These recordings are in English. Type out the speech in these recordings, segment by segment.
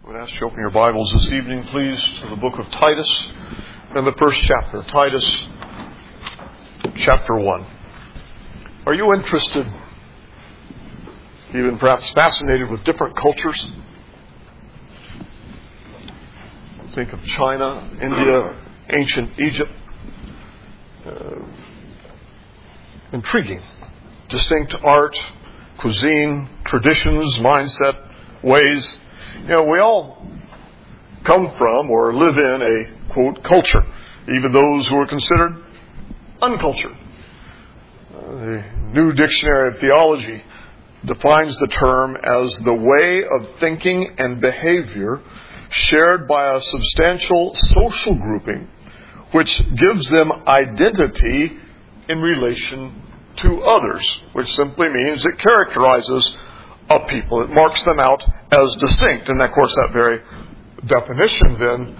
I would ask you to open your Bibles this evening, please, to the book of Titus and the first chapter. Titus, chapter 1. Are you interested, even perhaps fascinated with different cultures? Think of China, India, ancient Egypt. Intriguing. Distinct art, cuisine, traditions, mindset, ways. We all come from or live in a, quote, culture, even those who are considered uncultured. The New Dictionary of Theology defines the term as the way of thinking and behavior shared by a substantial social grouping which gives them identity in relation to others, which simply means it characterizes a people. It marks them out as distinct. And of course that very definition then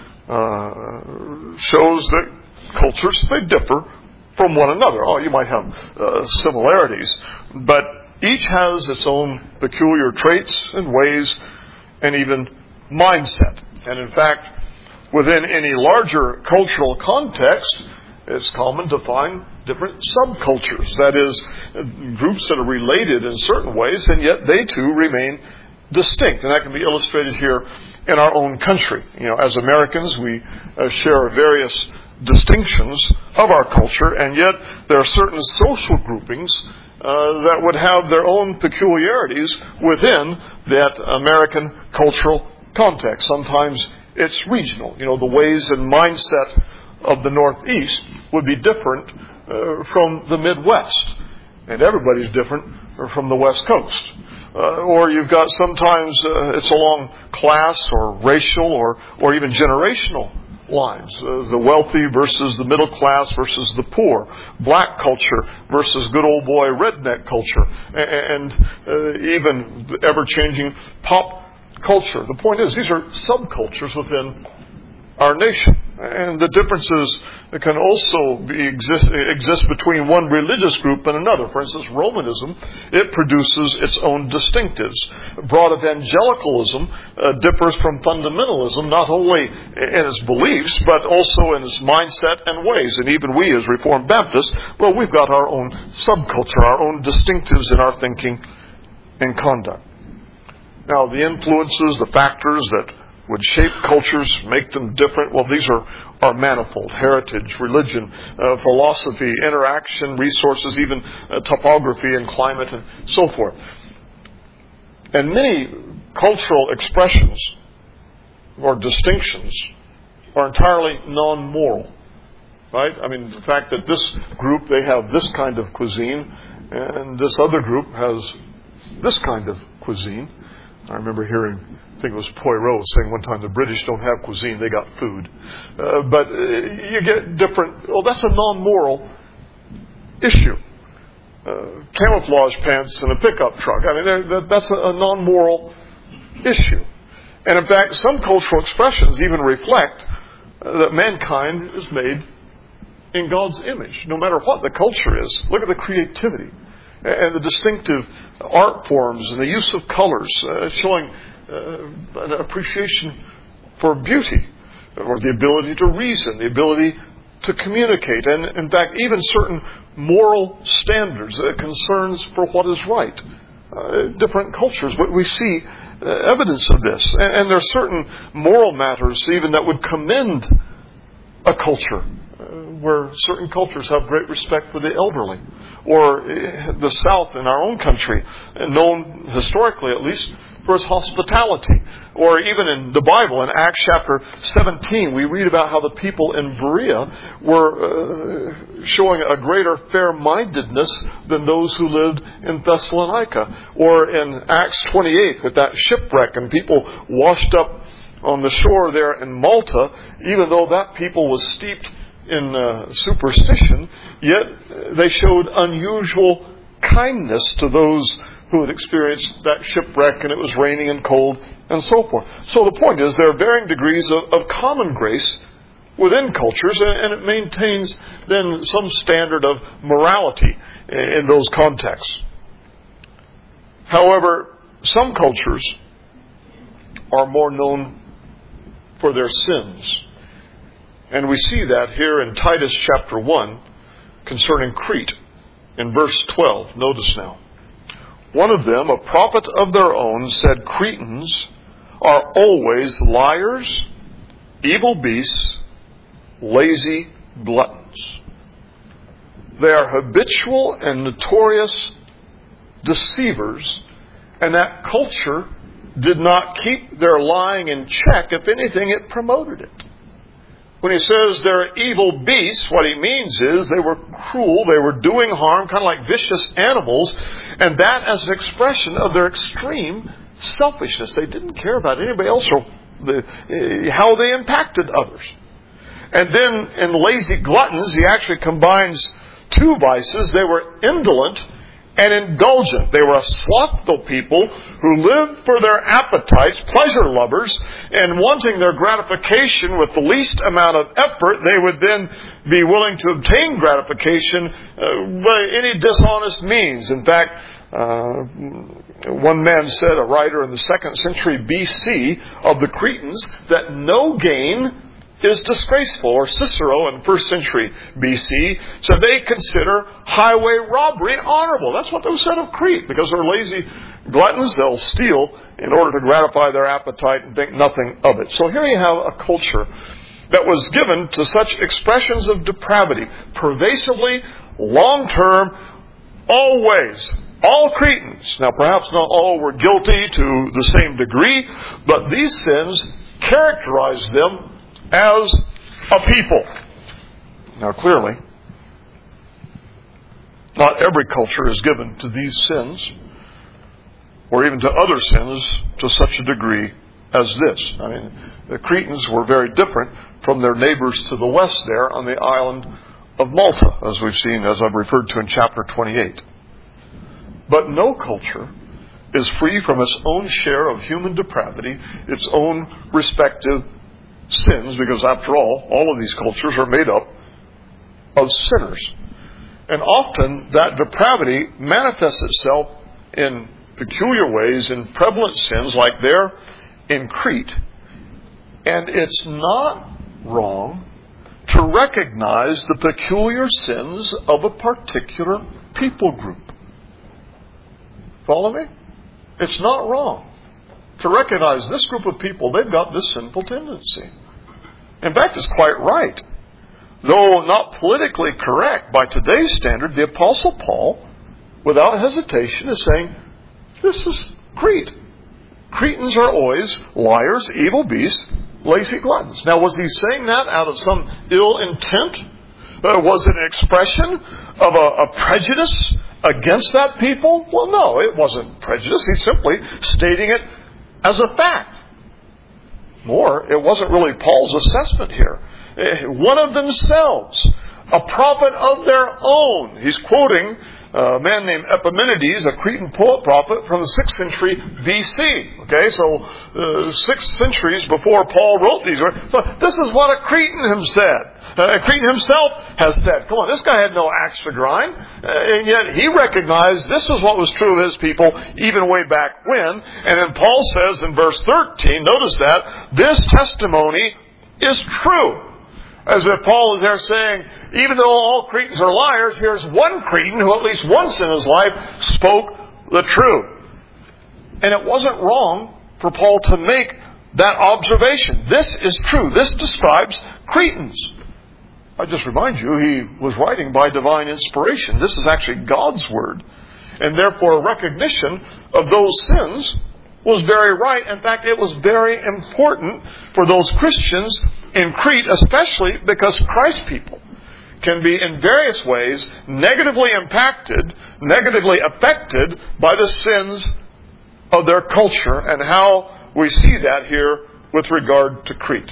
shows that cultures, they differ from one another. Oh, you might have similarities, but each has its own peculiar traits and ways and even mindset. And in fact, within any larger cultural context, it's common to find different subcultures. That is, groups that are related in certain ways, and yet they too remain distinct. And that can be illustrated here in our own country. As Americans, we share various distinctions of our culture, and yet there are certain social groupings that would have their own peculiarities within that American cultural context. Sometimes it's regional. The ways and mindset of the Northeast would be different from the Midwest. And everybody's different from the West Coast. Or you've got sometimes it's along class or racial or even generational lines. The wealthy versus the middle class versus the poor. Black culture versus good old boy redneck culture. And even the ever-changing pop culture. The point is, these are subcultures within our nation. And the differences can also exist between one religious group and another. For instance, Romanism, it produces its own distinctives. Broad evangelicalism differs from fundamentalism, not only in its beliefs, but also in its mindset and ways. And even we as Reformed Baptists, well, we've got our own subculture, our own distinctives in our thinking and conduct. Now, the influences, the factors that would shape cultures, make them different, well, these are manifold. Heritage, religion, philosophy, interaction, resources, even topography and climate and so forth. And many cultural expressions or distinctions are entirely non-moral. Right? I mean, the fact that this group, they have this kind of cuisine, and this other group has this kind of cuisine. I remember hearing, I think it was Poirot saying one time, the British don't have cuisine, they got food. But you get different, well, that's a non-moral issue. Camouflage pants and a pickup truck. I mean, that's a non-moral issue. And in fact, some cultural expressions even reflect that mankind is made in God's image, no matter what the culture is. Look at the creativity and the distinctive art forms and the use of colors, showing an appreciation for beauty, or the ability to reason, the ability to communicate, and in fact even certain moral standards, concerns for what is right. Different cultures, but we see evidence of this. And there are certain moral matters even that would commend a culture, where certain cultures have great respect for the elderly. Or the South in our own country, known historically at least for its hospitality. Or even in the Bible, in Acts chapter 17, we read about how the people in Berea were showing a greater fair-mindedness than those who lived in Thessalonica. Or in Acts 28, with that shipwreck and people washed up on the shore there in Malta, even though that people was steeped in superstition, yet they showed unusual kindness to those who had experienced that shipwreck, and it was raining and cold and so forth. So the point is, there are varying degrees of common grace within cultures, and it maintains then some standard of morality in those contexts. However, some cultures are more known for their sins. And we see that here in Titus chapter 1 concerning Crete in verse 12. Notice now. One of them, a prophet of their own, said, Cretans are always liars, evil beasts, lazy gluttons. They are habitual and notorious deceivers, and that culture did not keep their lying in check. If anything, it promoted it. When he says they're evil beasts, what he means is they were cruel, they were doing harm, kind of like vicious animals, and that as an expression of their extreme selfishness. They didn't care about anybody else or how they impacted others. And then in lazy gluttons, he actually combines two vices. They were indolent and indulgent. They were a slothful people who lived for their appetites, pleasure lovers, and wanting their gratification with the least amount of effort, they would then be willing to obtain gratification by any dishonest means. In fact, one man said, a writer in the 2nd century BC of the Cretans, that no gain is disgraceful. Or Cicero in 1st century BC said they consider highway robbery honorable. That's what they said of Crete. Because they're lazy gluttons, they'll steal in order to gratify their appetite and think nothing of it. So here you have a culture that was given to such expressions of depravity, pervasively, long-term, always. All Cretans, now perhaps not all were guilty to the same degree, but these sins characterized them as a people. Now clearly, not every culture is given to these sins, or even to other sins, to such a degree as this. I mean, the Cretans were very different from their neighbors to the west there on the island of Malta, as we've seen, as I've referred to in chapter 28. But no culture is free from its own share of human depravity, its own respective sins, because after all of these cultures are made up of sinners. And often that depravity manifests itself in peculiar ways in prevalent sins like there in Crete. And it's not wrong to recognize the peculiar sins of a particular people group. Follow me? It's not wrong to recognize this group of people, they've got this sinful tendency. In fact, it's quite right. Though not politically correct by today's standard, the Apostle Paul, without hesitation, is saying, this is Crete. Cretans are always liars, evil beasts, lazy gluttons. Now, was he saying that out of some ill intent? Was it an expression of a prejudice against that people? Well, no, it wasn't prejudice. He's simply stating it as a fact. More, it wasn't really Paul's assessment here. One of themselves, a prophet of their own. He's quoting a man named Epimenides, a Cretan poet prophet from the 6th century BC. Okay, so 6 centuries before Paul wrote these words. So this is what a Cretan himself has said. Come on, this guy had no axe to grind. And yet he recognized this was what was true of his people even way back when. And then Paul says in verse 13, notice that, this testimony is true. As if Paul is there saying, even though all Cretans are liars, here's one Cretan who at least once in his life spoke the truth. And it wasn't wrong for Paul to make that observation. This is true. This describes Cretans. I just remind you, he was writing by divine inspiration. This is actually God's word. And therefore, recognition of those sins was very right. In fact, it was very important for those Christians in Crete, especially because Christ people can be in various ways negatively impacted, negatively affected by the sins of their culture, and how we see that here with regard to Crete.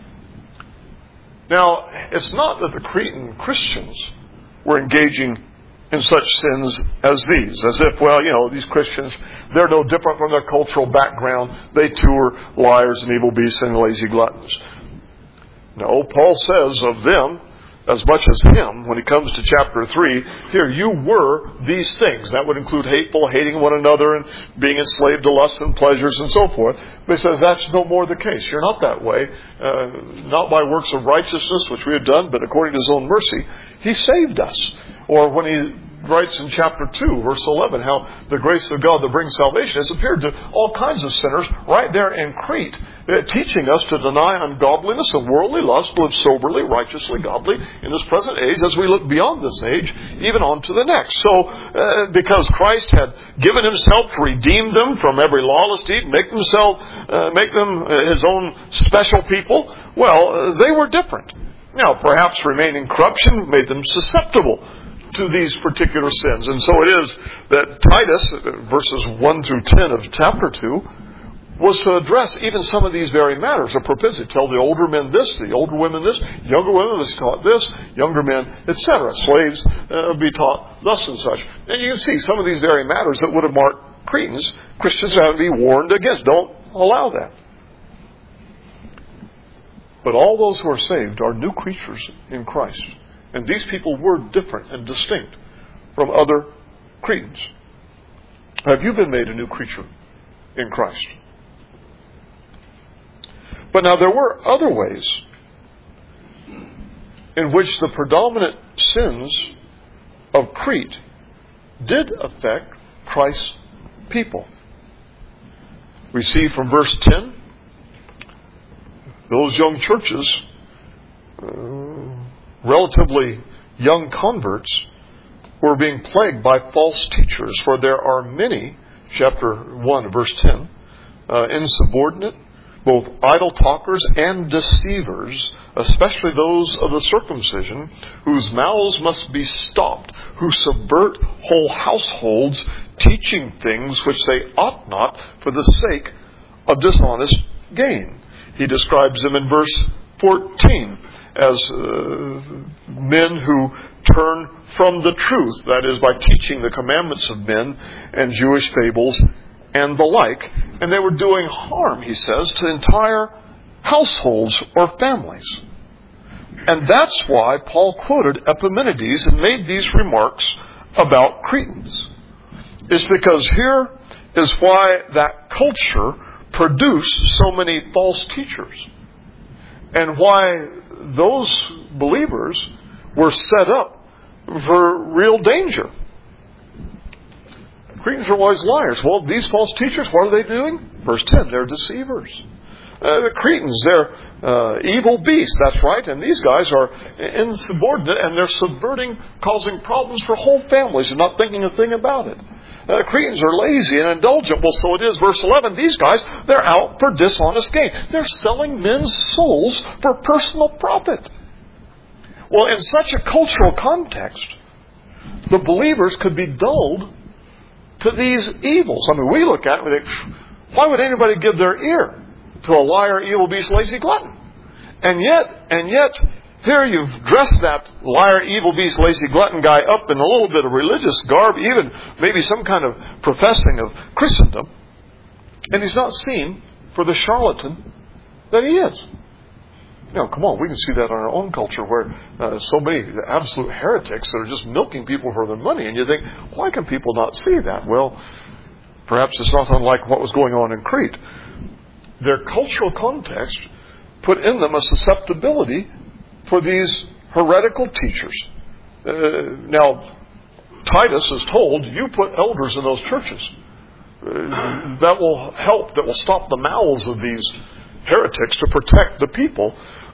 Now, it's not that the Cretan Christians were engaging in such sins as these. As if, well, these Christians, they're no different from their cultural background. They too are liars and evil beasts and lazy gluttons. No, Paul says of them as much as him when he comes to chapter 3. Here, you were these things. That would include hateful, hating one another, and being enslaved to lusts and pleasures and so forth. But he says that's no more the case. You're not that way. Not by works of righteousness, which we have done, but according to his own mercy, he saved us. Or when he writes in chapter 2, verse 11, how the grace of God that brings salvation has appeared to all kinds of sinners right there in Crete, teaching us to deny ungodliness and worldly lust, live soberly, righteously, godly in this present age as we look beyond this age, even on to the next. So, because Christ had given himself to redeem them from every lawless deed, make them his own special people, well, they were different. Now, perhaps remaining corruption made them susceptible to these particular sins. And so it is that Titus, verses 1 through 10 of chapter 2, was to address even some of these very matters of propensity. Tell the older men this, the older women this, younger women was taught this, younger men, etc. Slaves be taught thus and such. And you can see some of these very matters that would have marked Cretans. Christians have to be warned against. Don't allow that. But all those who are saved are new creatures in Christ. And these people were different and distinct from other Cretans. Have you been made a new creature in Christ? But now there were other ways in which the predominant sins of Crete did affect Christ's people. We see from verse 10, those young churches, relatively young converts, were being plagued by false teachers. For there are many, chapter 1, verse 10, insubordinate, both idle talkers and deceivers, especially those of the circumcision, whose mouths must be stopped, who subvert whole households, teaching things which they ought not for the sake of dishonest gain. He describes them in verse 14 as men who turn from the truth, that is, by teaching the commandments of men and Jewish fables and the like. And they were doing harm, he says, to entire households or families. And that's why Paul quoted Epimenides and made these remarks about Cretans. It's because here is why that culture produced so many false teachers, and why those believers were set up for real danger. Cretans are always liars. Well, these false teachers, what are they doing? Verse 10, they're deceivers. The Cretans, they're evil beasts, that's right, and these guys are insubordinate, and they're subverting, causing problems for whole families and not thinking a thing about it. Cretans are lazy and indulgent. Well, so it is, verse 11, these guys, they're out for dishonest gain. They're selling men's souls for personal profit. Well, in such a cultural context, the believers could be dulled to these evils. I mean, we look at it and we think, why would anybody give their ear to a liar, evil beast, lazy glutton? And yet, here you've dressed that liar, evil beast, lazy glutton guy up in a little bit of religious garb, even maybe some kind of professing of Christendom, and he's not seen for the charlatan that he is. Now, come on, we can see that in our own culture where so many absolute heretics that are just milking people for their money, and you think, why can people not see that? Well, perhaps it's not unlike what was going on in Crete. Their cultural context put in them a susceptibility for these heretical teachers. Now, Titus is told, you put elders in those churches. That will help, that will stop the mouths of these heretics to protect the people.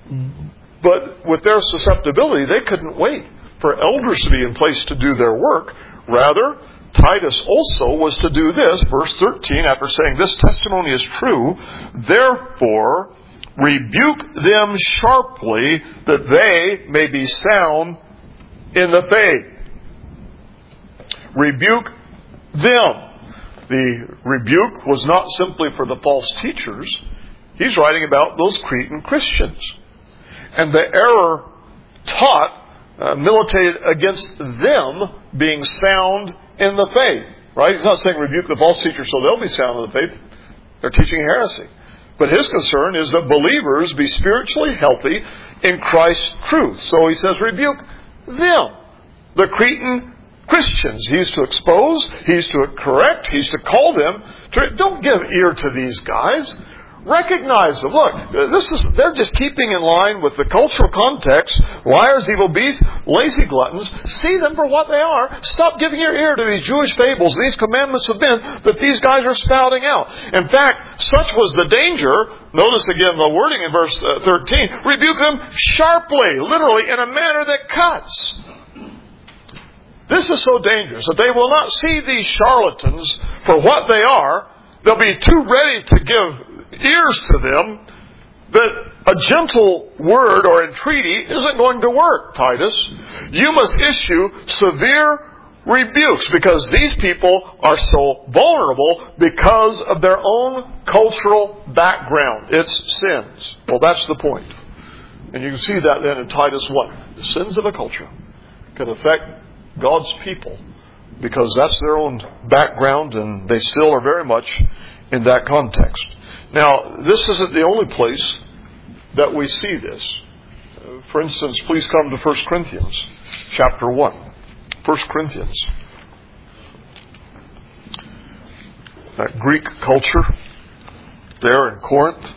But with their susceptibility, they couldn't wait for elders to be in place to do their work. Rather, Titus also was to do this, verse 13, after saying, this testimony is true, therefore rebuke them sharply, that they may be sound in the faith. Rebuke them. The rebuke was not simply for the false teachers. He's writing about those Cretan Christians. And the error taught militated against them being sound in the faith. Right? He's not saying rebuke the false teachers so they'll be sound in the faith. They're teaching heresy. But his concern is that believers be spiritually healthy in Christ's truth. So he says, rebuke them, the Cretan Christians. He's to expose, he's to correct, he's to call them. Don't give ear to these guys. Recognize them. Look, they're just keeping in line with the cultural context. Liars, evil beasts, lazy gluttons. See them for what they are. Stop giving your ear to these Jewish fables, these commandments of men that these guys are spouting out. In fact, such was the danger. Notice again the wording in verse 13. Rebuke them sharply, literally, in a manner that cuts. This is so dangerous that they will not see these charlatans for what they are. They'll be too ready to give ears to them that a gentle word or entreaty isn't going to work, Titus. You must issue severe rebukes because these people are so vulnerable because of their own cultural background. It's sins. Well, that's the point. And you can see that then in Titus 1. The sins of a culture can affect God's people because that's their own background and they still are very much in that context. Now, this isn't the only place that we see this. For instance, please come to 1 Corinthians chapter 1. 1 Corinthians. That Greek culture there in Corinth,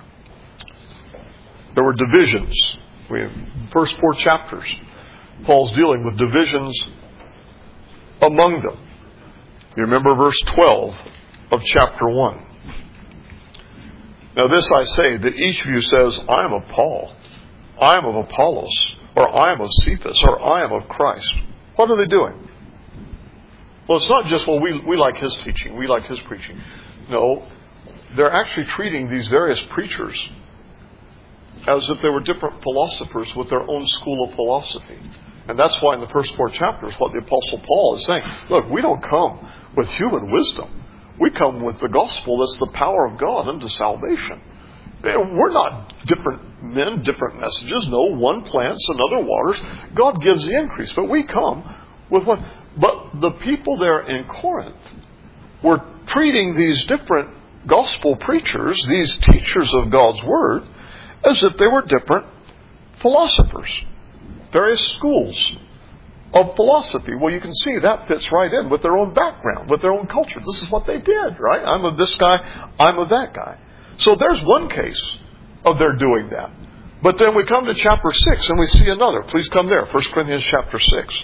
there were divisions. We have first 4 chapters. Paul's dealing with divisions among them. You remember verse 12 of chapter 1. Now this I say, that each of you says, I am of Paul, I am of Apollos, or I am of Cephas, or I am of Christ. What are they doing? Well, it's not just, well, we like his teaching, we like his preaching. No, they're actually treating these various preachers as if they were different philosophers with their own school of philosophy. And that's why in the first 4 chapters, what the Apostle Paul is saying, look, we don't come with human wisdom. We come with the gospel that's the power of God unto salvation. We're not different men, different messages. No, one plants, another waters. God gives the increase. But we come with one. But the people there in Corinth were treating these different gospel preachers, these teachers of God's Word, as if they were different philosophers, various schools of philosophy. Well, you can see that fits right in with their own background, with their own culture. This is what they did, right? I'm of this guy, I'm of that guy. So there's one case of their doing that. But then we come to chapter 6 and we see another. Please come there, 1 Corinthians chapter 6.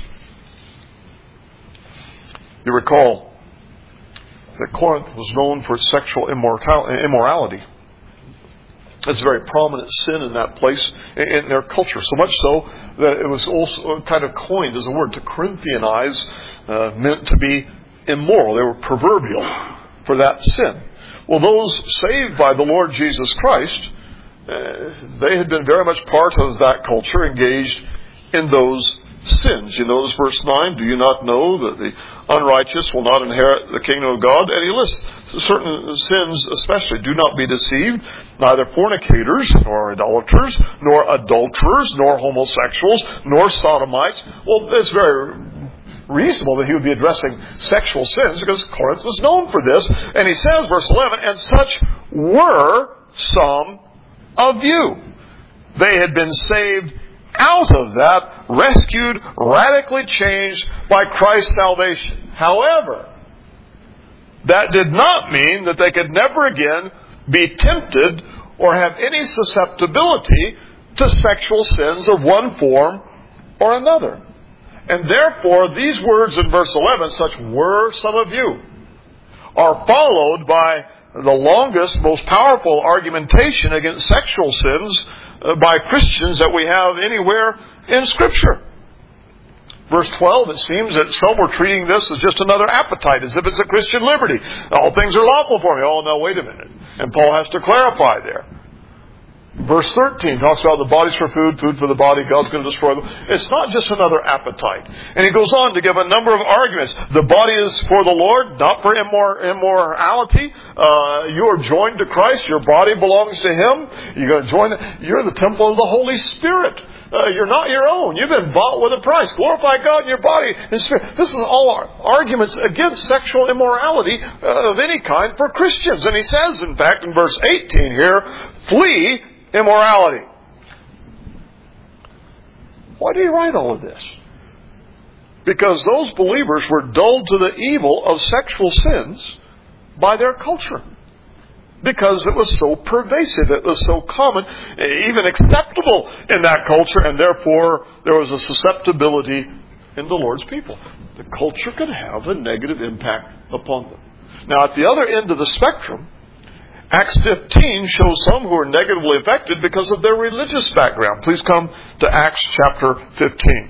You recall that Corinth was known for its sexual immorality. It's a very prominent sin in that place, in their culture. So much so that it was also kind of coined as a word. To Corinthianize meant to be immoral. They were proverbial for that sin. Well, those saved by the Lord Jesus Christ, they had been very much part of that culture, engaged in those sins. You notice verse 9, do you not know that the unrighteous will not inherit the kingdom of God? And he lists certain sins especially. Do not be deceived, neither fornicators, nor idolaters, nor adulterers, nor homosexuals, nor sodomites. Well, it's very reasonable that he would be addressing sexual sins because Corinth was known for this. And he says, verse 11, and such were some of you. They had been saved out of that, rescued, radically changed by Christ's salvation. However, that did not mean that they could never again be tempted or have any susceptibility to sexual sins of one form or another. And therefore, these words in verse 11, such were some of you, are followed by the longest, most powerful argumentation against sexual sins by Christians that we have anywhere in Scripture. Verse 12, it seems that some were treating this as just another appetite, as if it's a Christian liberty. All things are lawful for me. Oh, no, wait a minute. And Paul has to clarify there. Verse 13 talks about the body's for food, food for the body, God's going to destroy them. It's not just another appetite. And he goes on to give a number of arguments. The body is for the Lord, not for immorality. You are joined to Christ. Your body belongs to Him. You're going to join. You're the temple of the Holy Spirit. You're not your own. You've been bought with a price. Glorify God in your body and spirit. This is all arguments against sexual immorality of any kind for Christians. And he says, in fact, in verse 18 here, flee immorality. Why do you write all of this? Because those believers were dulled to the evil of sexual sins by their culture. Because it was so pervasive, it was so common, even acceptable in that culture, and therefore there was a susceptibility in the Lord's people. The culture could have a negative impact upon them. Now, at the other end of the spectrum, Acts 15 shows some who are negatively affected because of their religious background. Please come to Acts chapter 15.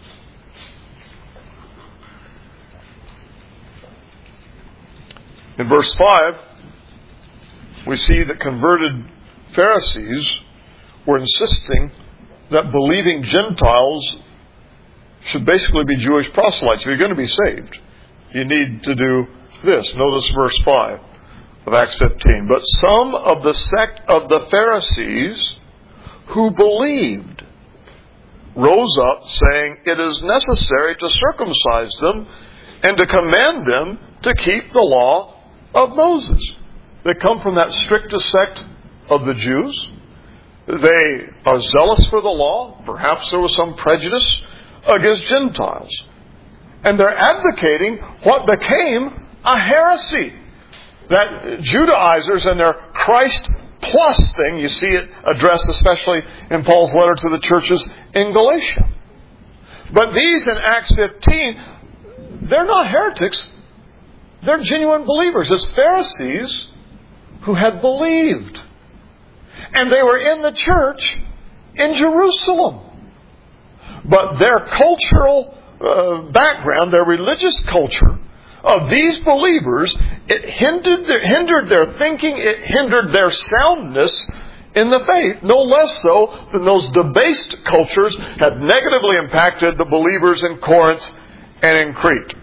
In verse 5, we see that converted Pharisees were insisting that believing Gentiles should basically be Jewish proselytes. If you're going to be saved, you need to do this. Notice verse 5 of Acts 15. But some of the sect of the Pharisees who believed rose up, saying, it is necessary to circumcise them and to command them to keep the law of Moses. They come from that strictest sect of the Jews. They are zealous for the law. Perhaps there was some prejudice against Gentiles. And they're advocating what became a heresy. That Judaizers and their Christ plus thing, you see it addressed especially in Paul's letter to the churches in Galatia. But these in Acts 15, they're not heretics. They're genuine believers. It's Pharisees who had believed. And they were in the church in Jerusalem. But their cultural background, their religious culture of these believers, it hindered their thinking, it hindered their soundness in the faith, no less so than those debased cultures had negatively impacted the believers in Corinth and in Crete.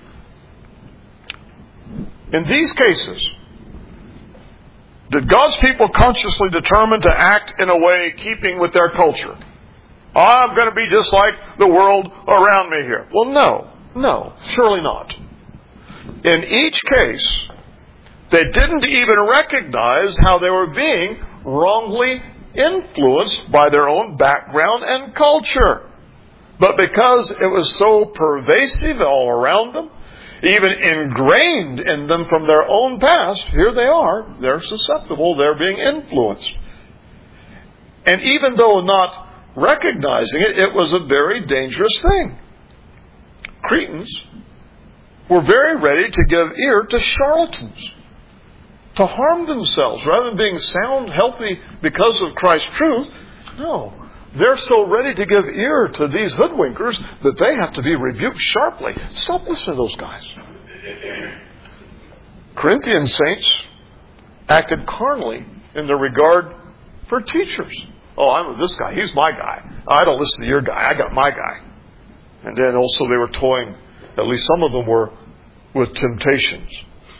In these cases, did God's people consciously determine to act in a way keeping with their culture? I'm going to be just like the world around me here. Well, no, surely not. In each case, they didn't even recognize how they were being wrongly influenced by their own background and culture. But because it was so pervasive all around them, even ingrained in them from their own past, here they are, they're susceptible, they're being influenced. And even though not recognizing it, it was a very dangerous thing. Cretans were very ready to give ear to charlatans, to harm themselves. Rather than being sound, healthy because of Christ's truth, no. They're so ready to give ear to these hoodwinkers that they have to be rebuked sharply. Stop listening to those guys. Corinthian saints acted carnally in their regard for teachers. Oh, I'm with this guy. He's my guy. I don't listen to your guy. I got my guy. And then also they were toying, at least some of them were, with temptations.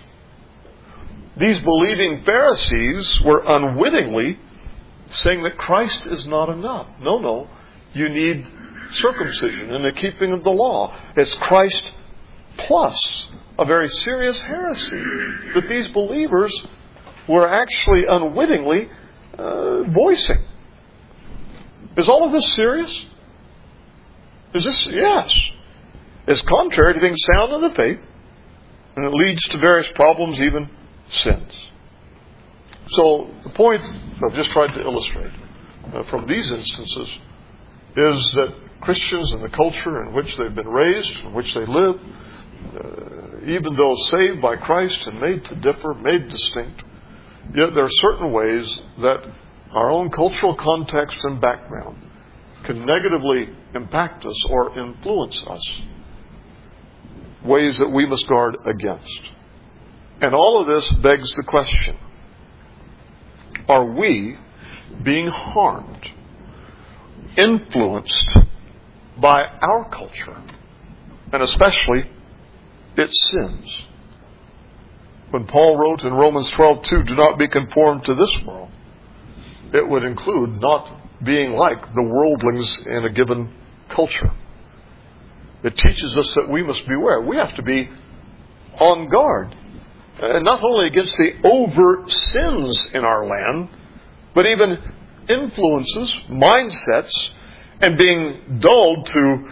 These believing Pharisees were unwittingly saying that Christ is not enough. No. You need circumcision and the keeping of the law. It's Christ plus. A very serious heresy that these believers were actually unwittingly voicing. Is all of this serious? Is this? Yes. It's contrary to being sound in the faith, and it leads to various problems, even sins. So the point I've just tried to illustrate from these instances is that Christians and the culture in which they've been raised, in which they live, even though saved by Christ and made to differ, made distinct, yet there are certain ways that our own cultural context and background can negatively impact us or influence us. Ways that we must guard against. And all of this begs the question, are we being harmed, influenced by our culture, and especially its sins? When Paul wrote in Romans 12:2, do not be conformed to this world, it would include not being like the worldlings in a given culture. It teaches us that we must beware. We have to be on guard. Not only against the overt sins in our land, but even influences, mindsets, and being dulled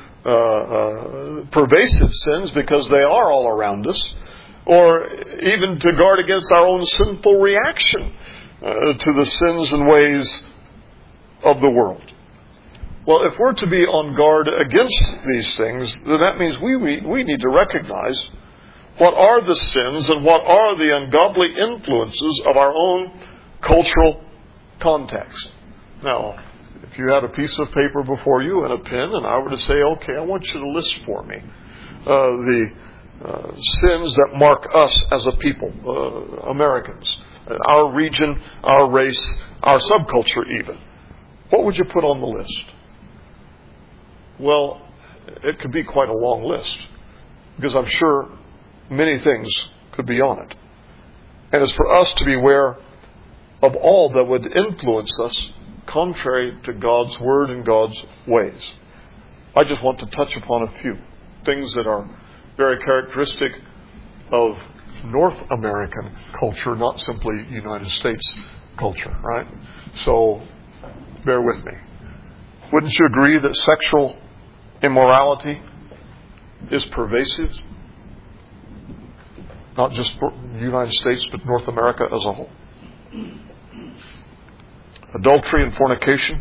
to pervasive sins because they are all around us, or even to guard against our own sinful reaction to the sins and ways of the world. Well, if we're to be on guard against these things, then that means we need to recognize what are the sins and what are the ungodly influences of our own cultural context. Now, if you had a piece of paper before you and a pen, and I were to say, okay, I want you to list for me the sins that mark us as a people, Americans, our region, our race, our subculture even, what would you put on the list? Well, it could be quite a long list, because I'm sure many things could be on it. And it's for us to be aware of all that would influence us contrary to God's Word and God's ways. I just want to touch upon a few things that are very characteristic of North American culture, not simply United States culture, right? So, bear with me. Wouldn't you agree that sexual immorality is pervasive? Not just the United States, but North America as a whole. Adultery and fornication.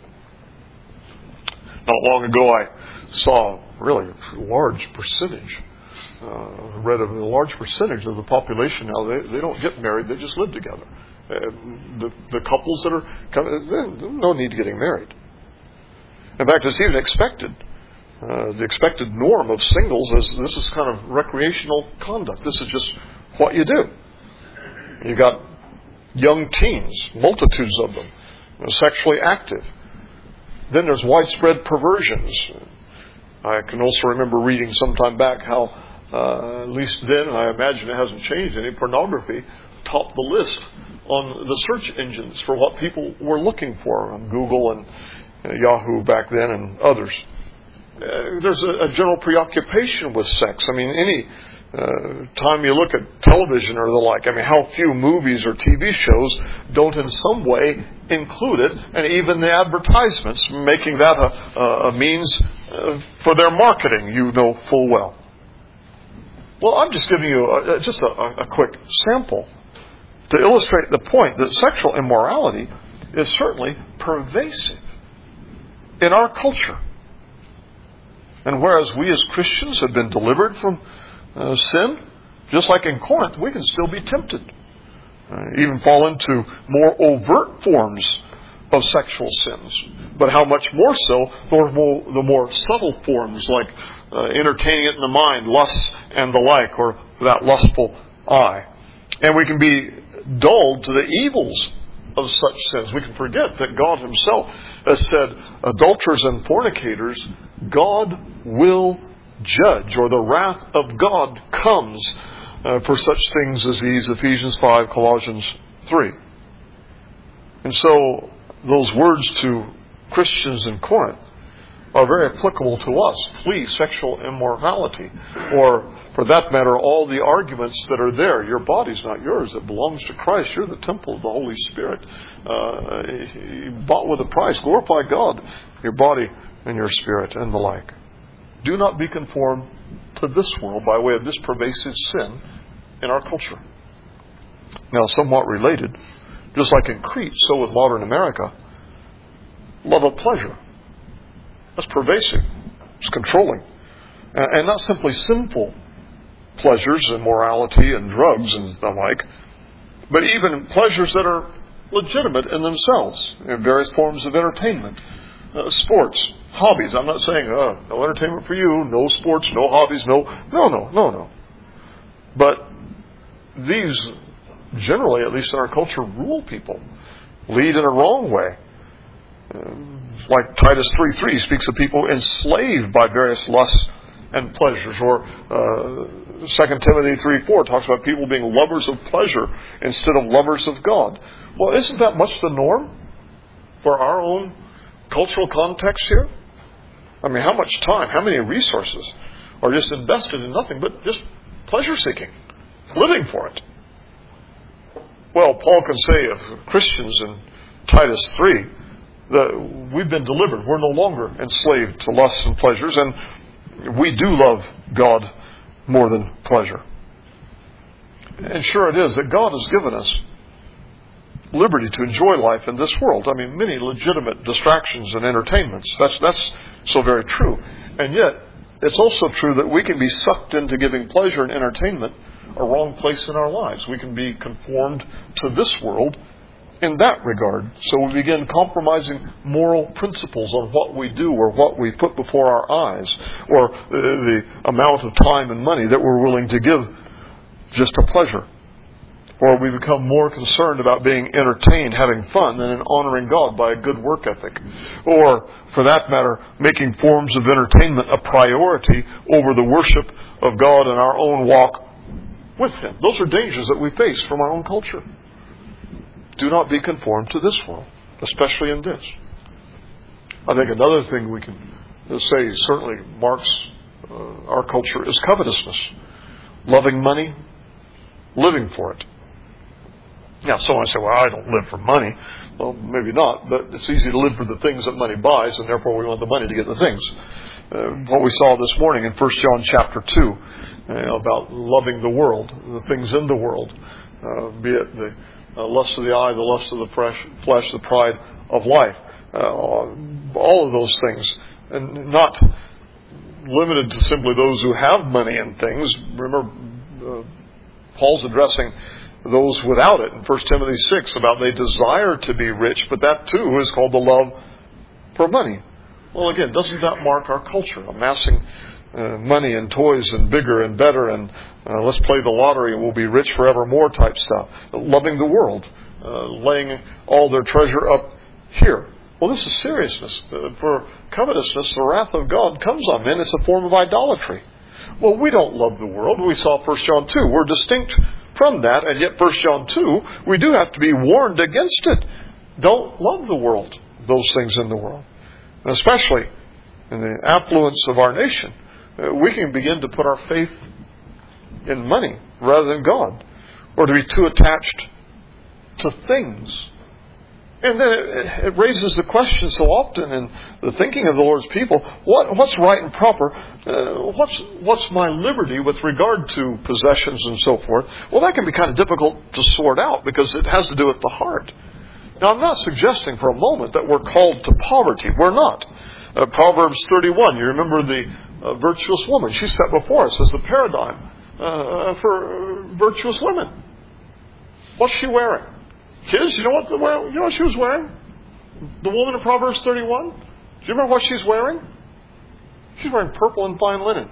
Not long ago I saw really a large percentage, read of a large percentage of the population now, they don't get married, they just live together. The couples that are, no need to getting married. In fact, it's even expected. The expected norm of singles is this is kind of recreational conduct. This is just what you do. You got young teens, multitudes of them, sexually active. Then there's widespread perversions. I can also remember reading some time back how, at least then, and I imagine it hasn't changed any, pornography topped the list on the search engines for what people were looking for on Google and Yahoo back then and others. There's a general preoccupation with sex. I mean, any time you look at television or the like, I mean, how few movies or TV shows don't in some way include it, and even the advertisements, making that a means for their marketing, you know full well. Well, I'm just giving you just a quick sample to illustrate the point that sexual immorality is certainly pervasive in our culture. And whereas we as Christians have been delivered from sin, just like in Corinth, we can still be tempted. Even fall into more overt forms of sexual sins. But how much more so the more subtle forms, like entertaining it in the mind, lust and the like, or that lustful eye. And we can be dulled to the evils of such sins. We can forget that God Himself has said, adulterers and fornicators, God will judge, or the wrath of God comes for such things as these, Ephesians 5, Colossians 3. And so those words to Christians in Corinth are very applicable to us. Flee sexual immorality. Or, for that matter, all the arguments that are there. Your body's not yours. It belongs to Christ. You're the temple of the Holy Spirit. You bought with a price. Glorify God, your body and your spirit, and the like. Do not be conformed to this world by way of this pervasive sin in our culture. Now, somewhat related, just like in Crete, so with modern America, love of pleasure. That's pervasive. It's controlling. And not simply sinful pleasures and morality and drugs and the like, but even pleasures that are legitimate in themselves, in various forms of entertainment, sports, hobbies. I'm not saying, no entertainment for you, no sports, no hobbies, no. But these, generally, at least in our culture, rule people, lead in a wrong way. Like Titus 3:3 speaks of people enslaved by various lusts and pleasures. Or 2 Timothy 3:4 talks about people being lovers of pleasure instead of lovers of God. Well, isn't that much the norm for our own cultural context here? I mean, how much time, how many resources are just invested in nothing but just pleasure-seeking, living for it? Well, Paul can say of Christians in Titus 3 that we've been delivered. We're no longer enslaved to lusts and pleasures, and we do love God more than pleasure. And sure it is that God has given us liberty to enjoy life in this world. I mean, many legitimate distractions and entertainments. That's so very true. And yet, it's also true that we can be sucked into giving pleasure and entertainment a wrong place in our lives. We can be conformed to this world in that regard. So we begin compromising moral principles on what we do or what we put before our eyes, or the amount of time and money that we're willing to give just to pleasure. Or we become more concerned about being entertained, having fun, than in honoring God by a good work ethic. Or, for that matter, making forms of entertainment a priority over the worship of God and our own walk with Him. Those are dangers that we face from our own culture. Do not be conformed to this world, especially in this. I think another thing we can say certainly marks our culture is covetousness. Loving money, living for it. Now, someone say, well, I don't live for money. Well, maybe not, but it's easy to live for the things that money buys, and therefore we want the money to get the things. What we saw this morning in 1 John chapter 2, about loving the world, the things in the world, be it the lust of the eye, the lust of the flesh, the pride of life, all of those things, and not limited to simply those who have money and things. Remember, Paul's addressing those without it in 1 Timothy 6 about they desire to be rich, but that too is called the love for money. Well, again, doesn't that mark our culture? Amassing money and toys and bigger and better and let's play the lottery and we'll be rich forevermore type stuff. Loving the world, laying all their treasure up here. Well, this is seriousness. For covetousness, the wrath of God comes on men. It's a form of idolatry. Well, we don't love the world. We saw 1 John 2. We're distinct from that, and yet 1 John 2, we do have to be warned against it. Don't love the world, those things in the world. And especially in the affluence of our nation, we can begin to put our faith in money rather than God, or to be too attached to things. And then it raises the question so often in the thinking of the Lord's people, what's right and proper? What's my liberty with regard to possessions and so forth? Well, that can be kind of difficult to sort out because it has to do with the heart. Now, I'm not suggesting for a moment that we're called to poverty. We're not. Proverbs 31, you remember the virtuous woman. She's set before us as the paradigm for virtuous women. What's she wearing? Kids, you know what she was wearing? The woman in Proverbs 31? Do you remember what she's wearing? She's wearing purple and fine linen.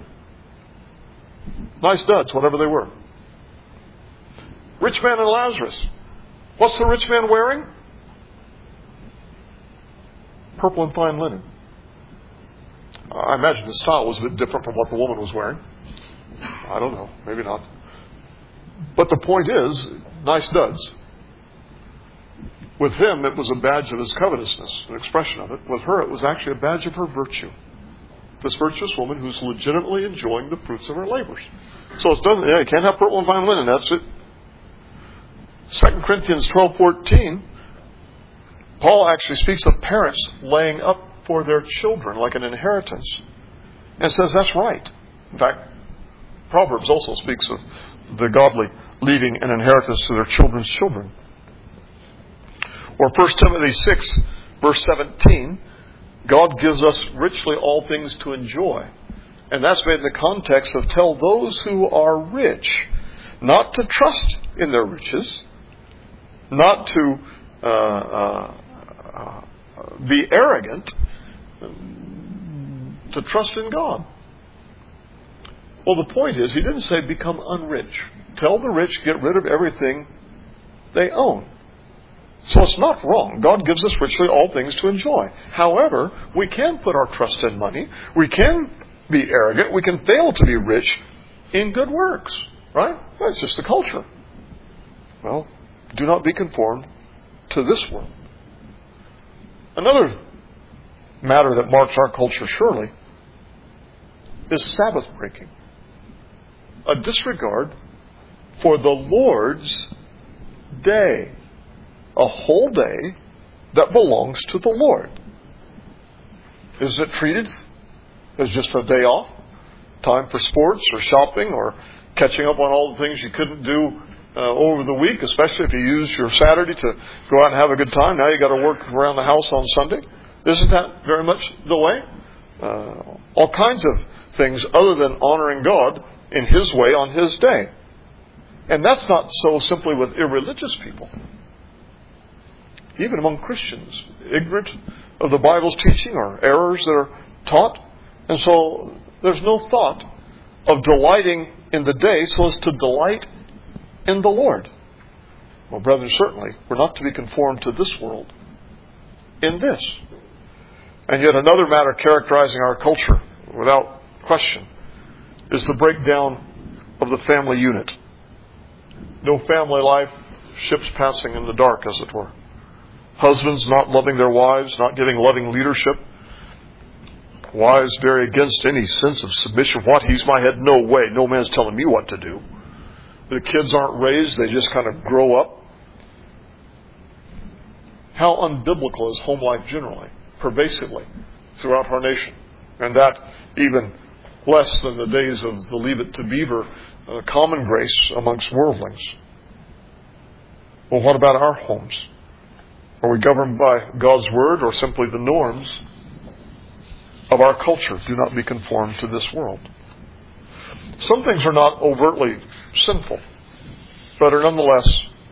Nice duds, whatever they were. Rich man and Lazarus. What's the rich man wearing? Purple and fine linen. I imagine the style was a bit different from what the woman was wearing. I don't know. Maybe not. But the point is, nice duds. With him, it was a badge of his covetousness, an expression of it. With her, it was actually a badge of her virtue. This virtuous woman who's legitimately enjoying the fruits of her labors. So it doesn't. You can't have purple and fine linen. That's it. 2 Corinthians 12:14, Paul actually speaks of parents laying up for their children like an inheritance, and says that's right. In fact, Proverbs also speaks of the godly leaving an inheritance to their children's children. Or 1 Timothy 6, verse 17, God gives us richly all things to enjoy. And that's made in the context of tell those who are rich not to trust in their riches, not to be arrogant, to trust in God. Well, the point is, he didn't say become unrich. Tell the rich, get rid of everything they own. So it's not wrong. God gives us richly all things to enjoy. However, we can put our trust in money. We can be arrogant. We can fail to be rich in good works. Right? That's just the culture. Well, do not be conformed to this world. Another matter that marks our culture surely is Sabbath breaking. A disregard for the Lord's day. A whole day that belongs to the Lord. Is it treated as just a day off? Time for sports or shopping or catching up on all the things you couldn't do over the week, especially if you use your Saturday to go out and have a good time. Now you got to work around the house on Sunday. Isn't that very much the way? All kinds of things other than honoring God in His way on His day. And that's not so simply with irreligious people. Even among Christians, ignorant of the Bible's teaching or errors that are taught. And so there's no thought of delighting in the day so as to delight in the Lord. Well, brethren, certainly we're not to be conformed to this world in this. And yet another matter characterizing our culture, without question, is the breakdown of the family unit. No family life, ships passing in the dark, as it were. Husbands not loving their wives, not giving loving leadership. Wives very against any sense of submission. What? He's my head? No way. No man's telling me what to do. The kids aren't raised. They just kind of grow up. How unbiblical is home life generally, pervasively, throughout our nation. And that even less than the days of the Leave It to Beaver common grace amongst worldlings. Well, what about our homes? Are we governed by God's Word or simply the norms of our culture? Do not be conformed to this world. Some things are not overtly sinful, but are nonetheless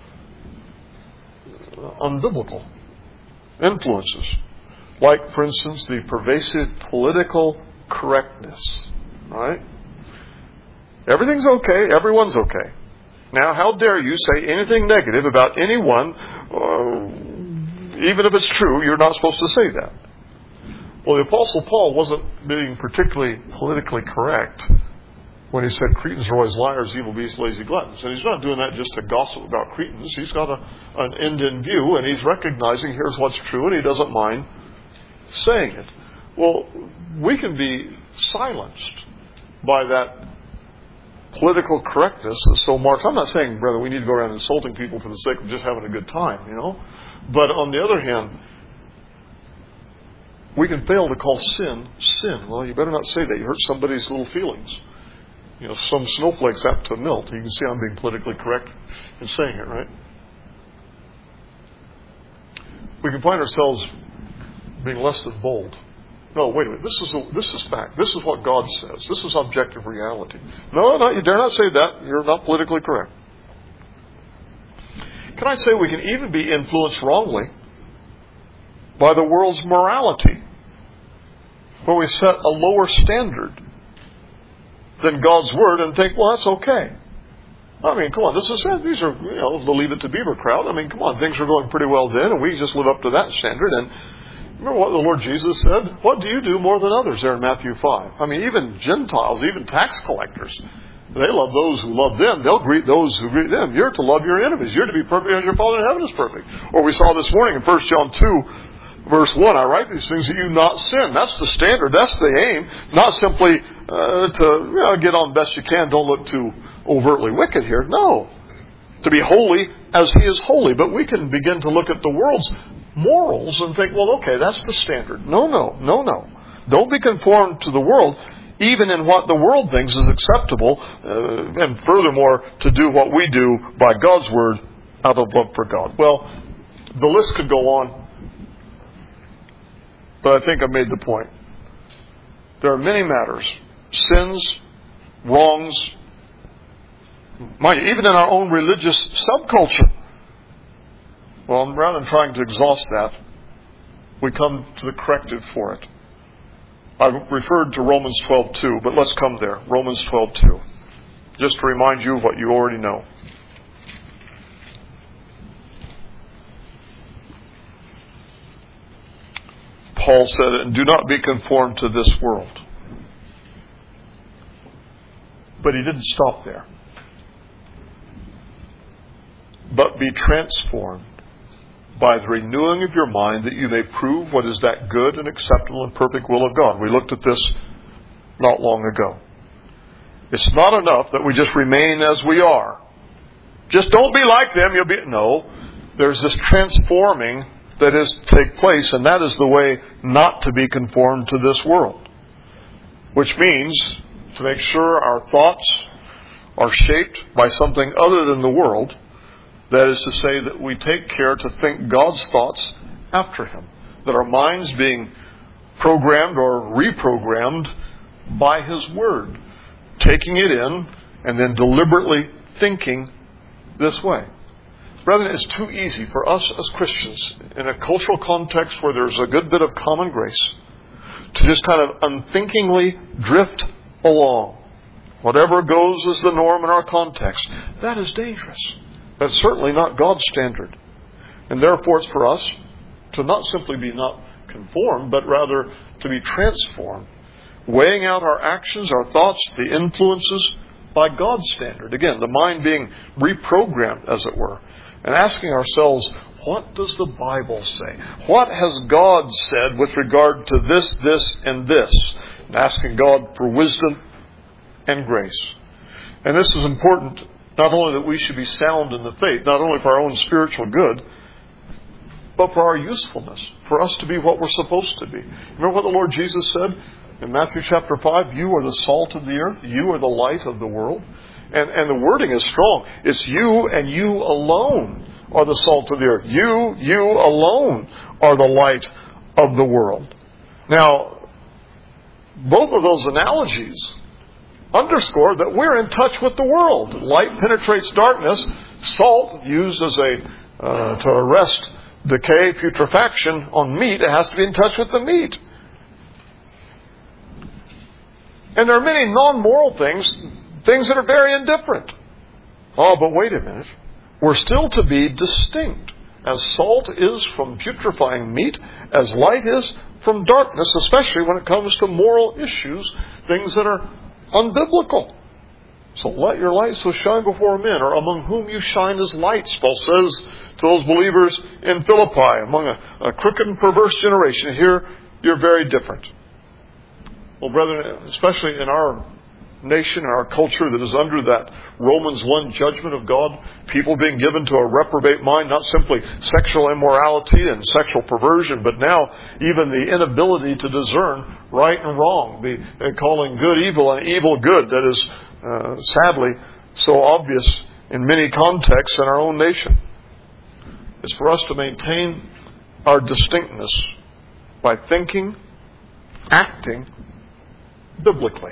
unbiblical influences. Like, for instance, the pervasive political correctness. Right? Everything's okay. Everyone's okay. Now, how dare you say anything negative about anyone, even if it's true, you're not supposed to say that. Well, the Apostle Paul wasn't being particularly politically correct when he said Cretans are always liars, evil beasts, lazy gluttons. And he's not doing that just to gossip about Cretans. He's got an end in view, and he's recognizing here's what's true, and he doesn't mind saying it. Well, we can be silenced by that political correctness is so marked. I'm not saying, brother, we need to go around insulting people for the sake of just having a good time, But on the other hand, we can fail to call sin, sin. Well, you better not say that. You hurt somebody's little feelings. Some snowflakes apt to melt. You can see I'm being politically correct in saying it, right? We can find ourselves being less than bold. No, wait a minute. This is fact. This is what God says. This is objective reality. No, you dare not say that. You're not politically correct. Can I say we can even be influenced wrongly by the world's morality, where we set a lower standard than God's Word and think, well, that's okay. I mean, come on, this is it. These are, the Leave It to Beaver crowd. I mean, come on, things are going pretty well then, and we just live up to that standard. And remember what the Lord Jesus said? What do you do more than others there in Matthew 5? I mean, even Gentiles, even tax collectors, they love those who love them. They'll greet those who greet them. You're to love your enemies. You're to be perfect as your Father in heaven is perfect. Or we saw this morning in 1 John 2, verse 1, I write these things that you not sin. That's the standard. That's the aim. Not simply to get on best you can. Don't look too overtly wicked here. No. To be holy as He is holy. But we can begin to look at the world's morals and think, well, okay, that's the standard. No. Don't be conformed to the world, even in what the world thinks is acceptable. And furthermore, to do what we do by God's Word out of love for God. Well, the list could go on. But I think I've made the point. There are many matters, sins, wrongs, even in our own religious subculture. Well, rather than trying to exhaust that, we come to the corrective for it. I referred to Romans 12:2, but let's come there. Romans 12:2. Just to remind you of what you already know. Paul said it, and do not be conformed to this world. But he didn't stop there. But be transformed by the renewing of your mind, that you may prove what is that good and acceptable and perfect will of God. We looked at this not long ago. It's not enough that we just remain as we are. Just don't be like them. No. There's this transforming that is to take place, and that is the way not to be conformed to this world. Which means to make sure our thoughts are shaped by something other than the world. That is to say that we take care to think God's thoughts after Him. That our minds being programmed or reprogrammed by His Word. Taking it in and then deliberately thinking this way. Brethren, it's too easy for us as Christians, in a cultural context where there's a good bit of common grace, to just kind of unthinkingly drift along. Whatever goes is the norm in our context. That is dangerous. That's certainly not God's standard. And therefore it's for us to not simply be not conformed, but rather to be transformed. Weighing out our actions, our thoughts, the influences by God's standard. Again, the mind being reprogrammed, as it were. And asking ourselves, what does the Bible say? What has God said with regard to this, and this? And asking God for wisdom and grace. And this is important, not only that we should be sound in the faith, not only for our own spiritual good, but for our usefulness, for us to be what we're supposed to be. Remember what the Lord Jesus said in Matthew chapter 5? You are the salt of the earth. You are the light of the world. And the wording is strong. It's you and you alone are the salt of the earth. You alone are the light of the world. Now, both of those analogies underscore that we're in touch with the world. Light penetrates darkness. Salt, used as to arrest decay, putrefaction on meat, it has to be in touch with the meat. And there are many non-moral things that are very indifferent. Oh, but wait a minute. We're still to be distinct. As salt is from putrefying meat, as light is from darkness, especially when it comes to moral issues, things that are unbiblical. So let your light so shine before men, or among whom you shine as lights, Paul says to those believers in Philippi, among a crooked and perverse generation. Here, you're very different. Well, brethren, especially in our nation, our culture that is under that Romans 1 judgment of God, people being given to a reprobate mind, not simply sexual immorality and sexual perversion, but now even the inability to discern right and wrong, the calling good evil and evil good, that is sadly so obvious in many contexts in our own nation. It's for us to maintain our distinctness by thinking, acting biblically.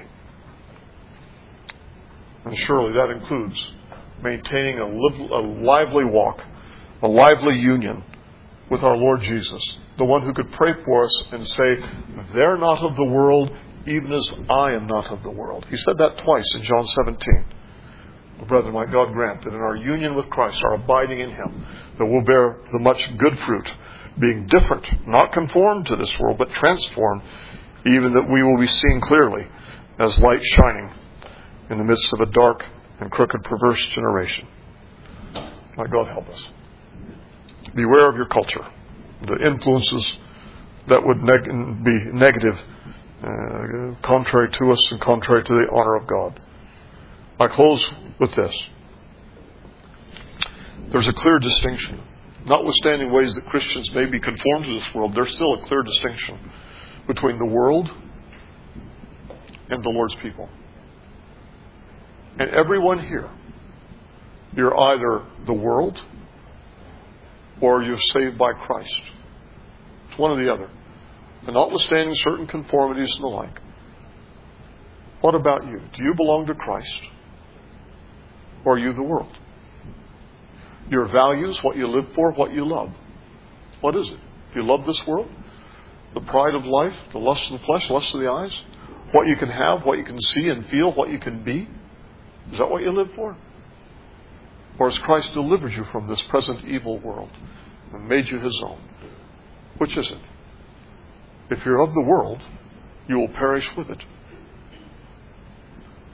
And surely that includes maintaining a lively walk, a lively union with our Lord Jesus, the one who could pray for us and say, they're not of the world, even as I am not of the world. He said that twice in John 17. Well, brethren, might God grant that in our union with Christ, our abiding in Him, that we'll bear the much good fruit, being different, not conformed to this world, but transformed, even that we will be seen clearly as light shining in the midst of a dark and crooked, perverse generation. May God help us. Beware of your culture, the influences that would be negative, contrary to us and contrary to the honor of God. I close with this. There's a clear distinction. Notwithstanding ways that Christians may be conformed to this world, there's still a clear distinction between the world and the Lord's people. And everyone here, you're either the world or you're saved by Christ. It's one or the other. And notwithstanding certain conformities and the like, what about you? Do you belong to Christ? Or are you the world? Your values, what you live for, what you love. What is it? Do you love this world? The pride of life, the lust of the flesh, lust of the eyes? What you can have, what you can see and feel, what you can be? Is that what you live for? Or has Christ delivered you from this present evil world and made you His own? Which is it? If you're of the world, you will perish with it.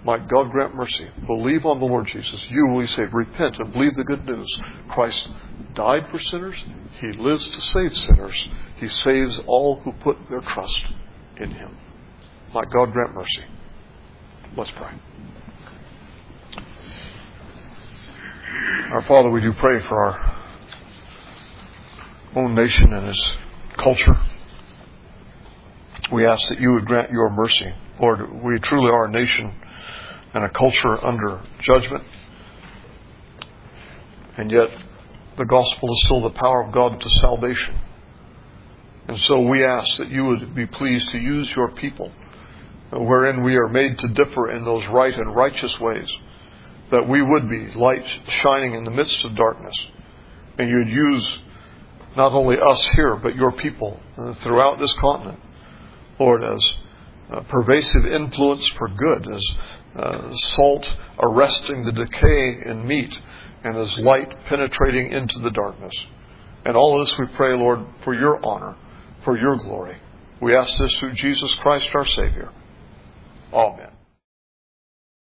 My God, grant mercy. Believe on the Lord Jesus. You will be saved. Repent and believe the good news. Christ died for sinners. He lives to save sinners. He saves all who put their trust in Him. My God, grant mercy. Let's pray. Our Father, we do pray for our own nation and its culture. We ask that you would grant your mercy. Lord, we truly are a nation and a culture under judgment. And yet, the gospel is still the power of God to salvation. And so we ask that you would be pleased to use your people, wherein we are made to differ in those right and righteous ways, that we would be light shining in the midst of darkness. And you'd use not only us here, but your people throughout this continent, Lord, as pervasive influence for good, as salt arresting the decay in meat, and as light penetrating into the darkness. And all of this we pray, Lord, for your honor, for your glory. We ask this through Jesus Christ our Savior. Amen.